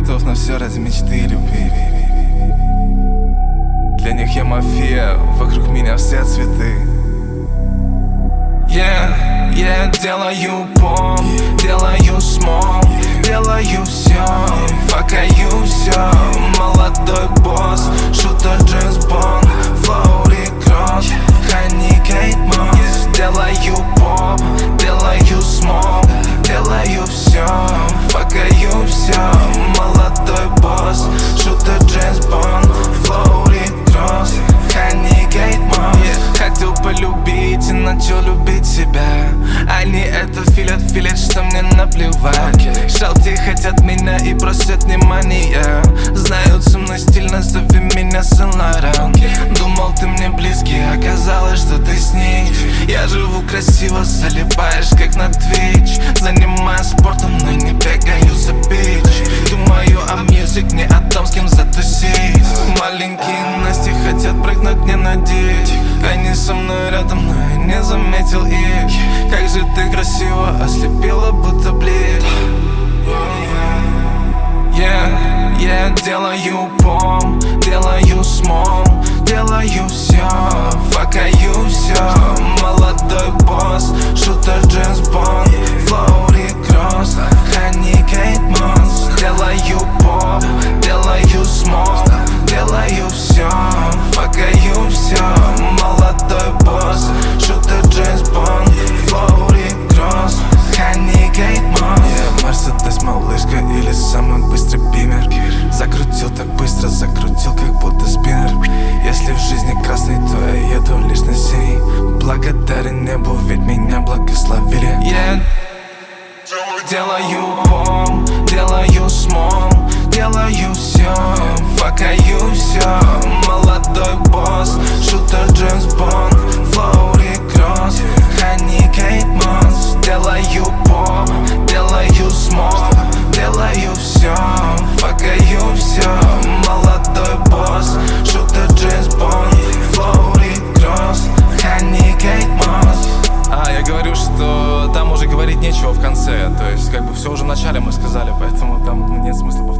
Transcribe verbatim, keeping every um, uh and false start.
готов на все ради мечты и любви. Для них я мафия, вокруг меня все цветы. Yeah, я yeah, делаю бомб, делаю смол, делаю все, факаю все. Молодой босс, шутер Джеймс Бонд, Флоури Кросс, Хани Кейт Мосс. Делаю поп, делаю смол, делаю все, факаю все. Молодой босс, шутер Джеймс Бонд, Флоури Кросс, Хани Кейт Мосс. Хотел полюбить и начал любить себя. Они это филят, филят, что мне наплевать. okay. Шалти хотят меня и просят внимания. Знают со мной стильно, зови меня Сен-Лоран. okay. Думал ты мне близкий, оказалось, что ты с ней. Я живу красиво, залипаешь как на Twitch. Занимаюсь спортом, но не бегаю за бич. Думаю о мьюзик, не о том, с кем затусить. Маленькие Насти хотят прыгнуть мне на дичь. Они со мной рядом, но я не заметил их. Как же ты красиво ослепила, будто блик. Yeah, я yeah, делаю бомб, делаю смол, делаю все, факаю все. Молодой босс, шутер Джеймс Бонд, Флоури Кросс, Хани Кейт Мосс. Делаю поп, делаю смол, делаю все, факаю все. Молодой босс, шутер Джеймс Бонд, Флоури Кросс, Хани Кейт Мосс. Я Мерседес, малышка или самый быстрый бимер. Закрутил так быстро, закрутил как будто спиннер. Если в жизни красный, то я еду лишь на синий. Благодарен небу, ведь меня благословили. Yeah. Делаю бомб, делаю смол, делаю все, факаю все. Молодой босс, шутер Джеймс Бонд, Флоури Кросс, Хани Кейт Мосс. Делаю поп, делаю смол, делаю все, факаю все. Молодой босс, шутер Джеймс Бонд, Флоури Кросс, Хани Кейт Мосс. А, я говорю, что там уже говорить нечего в конце. То есть, как бы все уже в начале мы сказали, поэтому там ну, нет смысла